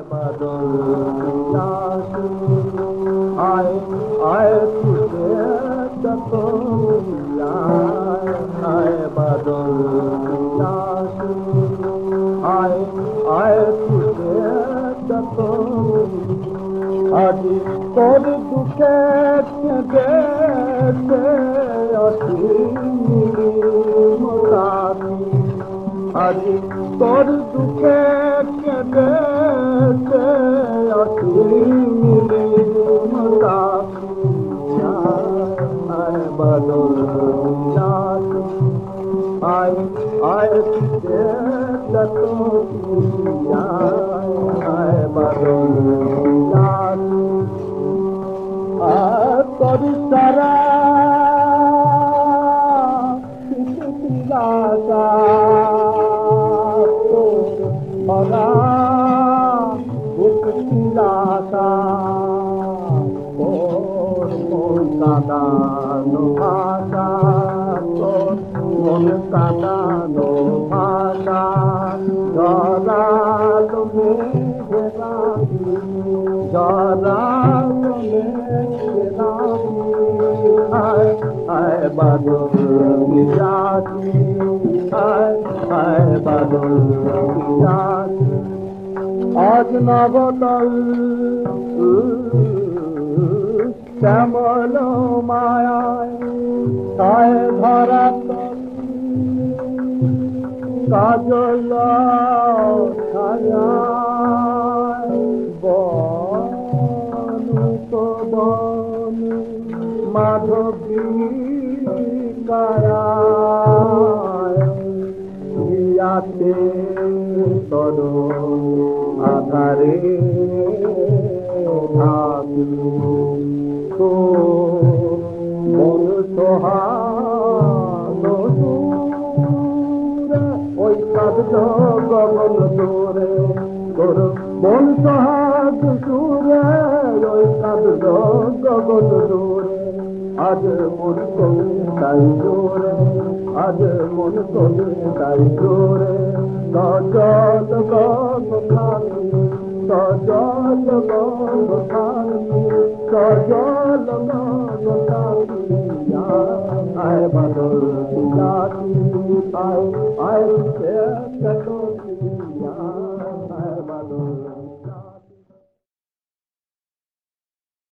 বাদল আয় আয় তুষে যত আয় বাদল আয় আয় তুষে যত আজ তোর দুঃখে কেঁদে আজ তোর দুঃখে কেঁদে আয় বাদল আয় আয় যত আয় বাদল তোর সারা কাদানো ভাষা মন কাদানো ভাষা জরালো জরালো আয় আয় বাদল মিজাজি আয় বাদল মিজাজি আজ নবতল শ্যামল মায়ায় তাই ধরাতল কাজল ছায়ায় বন বন মাধবী কায়ায় ইয়াতে তর আধারে মন সোহানো ওই কাঁদ গগন দূরে তোর মন সোহাগ সুরে ওই কাঁদ গগন দূরে আজ মন কবি তাই জোরে আজ মন কবি তাই জোরে সজল গগন সজল গগন সজল আয় বাদল আয় আয়